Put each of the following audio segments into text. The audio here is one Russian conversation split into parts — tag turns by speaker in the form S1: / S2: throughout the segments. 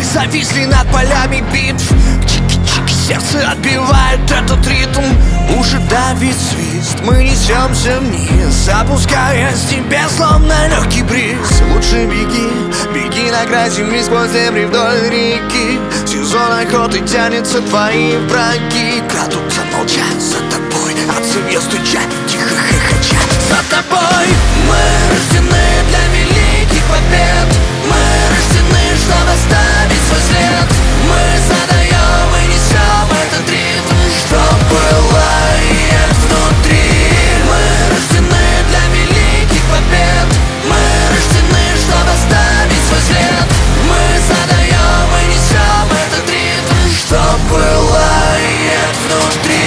S1: зависли над полями битв. Чики-чики, сердце отбивает этот ритм. Уши давит свист, мы несемся вниз, опускаясь с небес, словно легкий бриз. Лучше беги, беги на край земли, сквозь дебри вдоль реки. Сезон охоты тянется, твои враги крадутся молча за тобой, от звезд стуча, тихо хохоча. За тобой мы рождены для великих побед. Мы рождены, чтобы оставить свой след. Мы задаем и несем этот ритм, что пылает внутри. Мы рождены для великих побед. Мы рождены, чтобы оставить свой след. Мы задаем и несем этот ритм, что пылает внутри.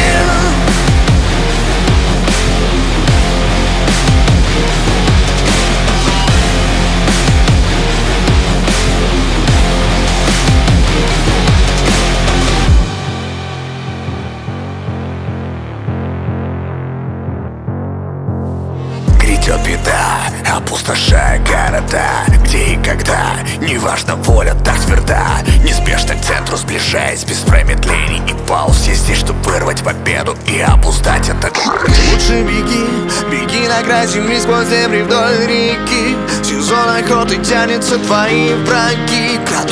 S1: Грядет беда, опустошая города. Где и когда, неважно, воля так тверда. Неспешно к центру сближаясь, без промедлений и пауз. Я здесь, чтобы вырвать победу и обуздать этот шаг. Лучше беги, беги на край земли, сквозь дебри вдоль реки. Сезон охоты тянется, твои враги